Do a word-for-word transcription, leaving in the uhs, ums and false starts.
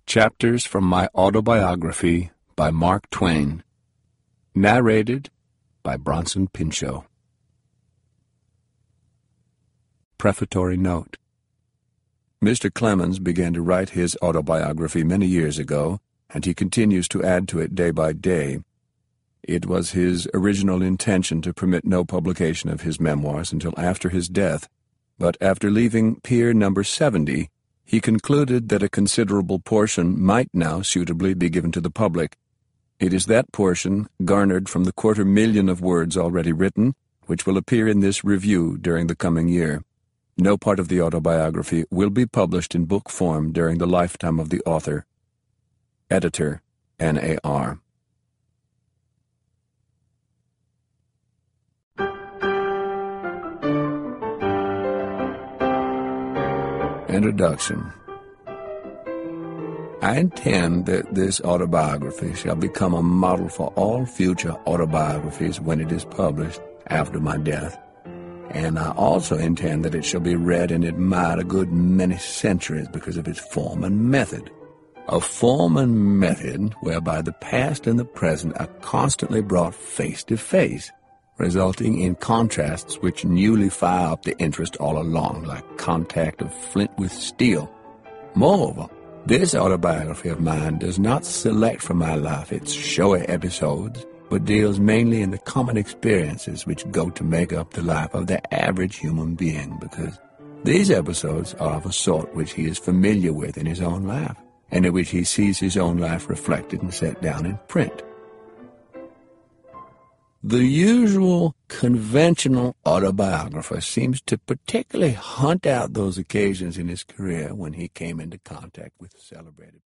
Chapters from My Autobiography by Mark Twain. Narrated by Bronson Pinchot. Prefatory Note. Mister Clemens began to write his autobiography many years ago, and he continues to add to it day by day. It was his original intention to permit no publication of his memoirs until after his death, but after leaving Pier Number seventy, he concluded that a considerable portion might now suitably be given to the public. It is that portion, garnered from the quarter million of words already written, which will appear in this review during the coming year. No part of the autobiography will be published in book form during the lifetime of the author. Editor, N A R Introduction. I intend that this autobiography shall become a model for all future autobiographies when it is published after my death, and I also intend that it shall be read and admired a good many centuries because of its form and method. A form and method whereby the past and the present are constantly brought face to face, resulting in contrasts which newly fire up the interest all along, like contact of flint with steel. Moreover, this autobiography of mine does not select from my life its showy episodes, but deals mainly in the common experiences which go to make up the life of the average human being, because these episodes are of a sort which he is familiar with in his own life, and in which he sees his own life reflected and set down in print. The usual conventional autobiographer seems to particularly hunt out those occasions in his career when he came into contact with celebrated